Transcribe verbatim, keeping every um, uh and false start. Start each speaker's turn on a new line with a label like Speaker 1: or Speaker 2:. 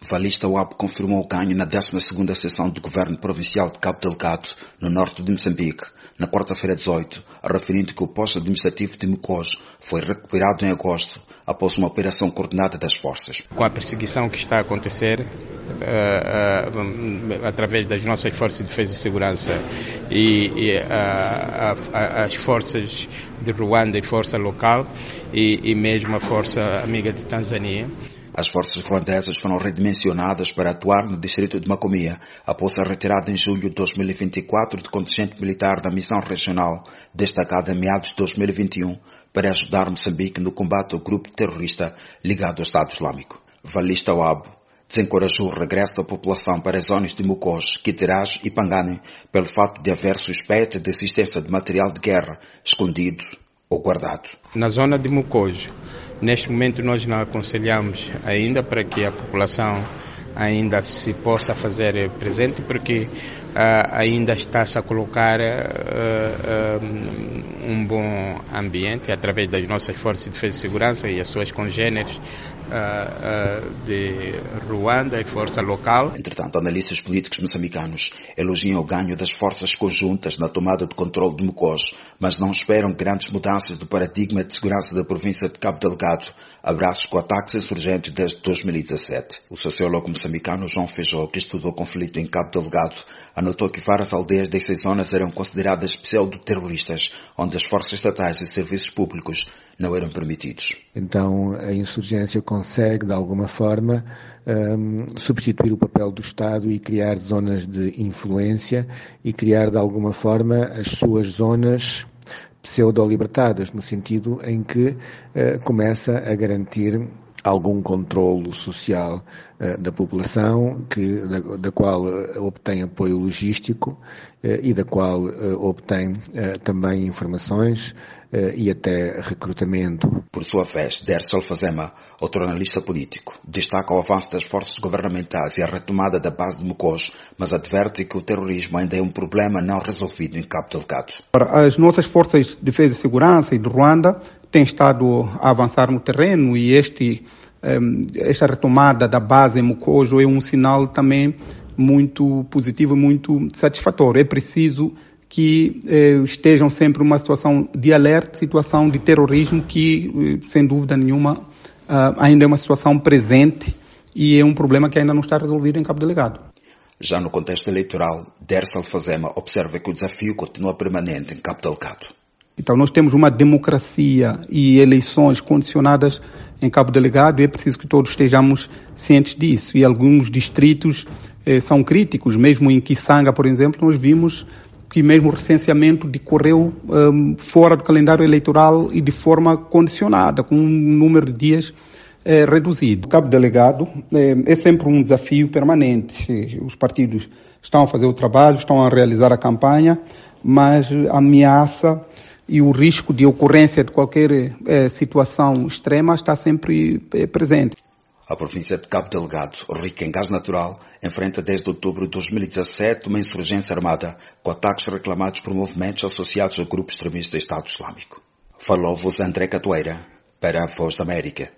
Speaker 1: Valista U A B confirmou o ganho na décima segunda sessão do Governo Provincial de Cabo Delgado, no norte de Moçambique, na quarta-feira dezoito, referindo que o posto administrativo de Mocós foi recuperado em agosto, após uma operação coordenada das forças.
Speaker 2: Com a perseguição que está a acontecer, uh, uh, através das nossas forças de defesa e segurança e, e uh, uh, as forças de Ruanda e força local e, e mesmo a força amiga de Tanzânia.
Speaker 1: As forças ruandesas foram redimensionadas para atuar no distrito de Macomia, após a retirada em julho de dois mil e vinte e quatro do contingente militar da missão regional, destacada em meados de dois mil e vinte e um, para ajudar Moçambique no combate ao grupo terrorista ligado ao Estado Islâmico. Valista U A B desencorajou o regresso da população para as zonas de Mocós, Quitirás e Pangane, pelo fato de haver suspeita de existência de material de guerra escondido ou guardado.
Speaker 2: Na zona de Mocós, neste momento nós não aconselhamos ainda para que a população ainda se possa fazer presente, porque uh, ainda está-se a colocar uh, uh, um bom ambiente através das nossas forças de defesa e segurança e as suas congêneres uh, uh, de Ruanda e força local.
Speaker 1: Entretanto, analistas políticos moçambicanos elogiam o ganho das forças conjuntas na tomada de controle de Mocós, mas não esperam grandes mudanças do paradigma de segurança da província de Cabo Delgado, abraços com ataques insurgentes desde dois mil e dezassete. O sociólogo moçambicano João Feijó, que estudou o conflito em Cabo Delgado, anotou que várias aldeias dessas zonas eram consideradas pseudo-terroristas, onde as forças estatais e serviços públicos não eram permitidos.
Speaker 3: Então a insurgência consegue, de alguma forma, um, substituir o papel do Estado e criar zonas de influência e criar, de alguma forma, as suas zonas pseudo-libertadas, no sentido em que uh, começa a garantir algum controlo social uh, da população, que, da, da qual uh, obtém apoio logístico uh, e da qual uh, obtém uh, também informações uh, e até recrutamento.
Speaker 1: Por sua vez, Dercel Fazema, outro analista político, destaca o avanço das forças governamentais e a retomada da base de Mocós, mas adverte que o terrorismo ainda é um problema não resolvido em Cabo Delgado.
Speaker 4: As nossas forças de defesa e segurança e de Ruanda têm estado a avançar no terreno e este, esta retomada da base em Mocós é um sinal também muito positivo e muito satisfatório. É preciso que eh, estejam sempre numa situação de alerta, situação de terrorismo que, sem dúvida nenhuma, uh, ainda é uma situação presente e é um problema que ainda não está resolvido em Cabo Delgado.
Speaker 1: Já no contexto eleitoral, Dercel Fazema observa que o desafio continua permanente em Cabo Delgado.
Speaker 4: Então nós temos uma democracia e eleições condicionadas em Cabo Delgado e é preciso que todos estejamos cientes disso. E alguns distritos eh, são críticos, mesmo em Kisanga, por exemplo, nós vimos que mesmo o recenseamento decorreu um, fora do calendário eleitoral e de forma condicionada, com um número de dias eh, reduzido. Cabo Delgado eh, é sempre um desafio permanente. Os partidos estão a fazer o trabalho, estão a realizar a campanha, mas a ameaça e o risco de ocorrência de qualquer eh, situação extrema está sempre eh, presente.
Speaker 1: A província de Cabo Delgado, rica em gás natural, enfrenta desde outubro de dois mil e dezassete uma insurgência armada, com ataques reclamados por movimentos associados ao grupo extremista Estado Islâmico. Falou-vos André Catoeira, para a Voz da América.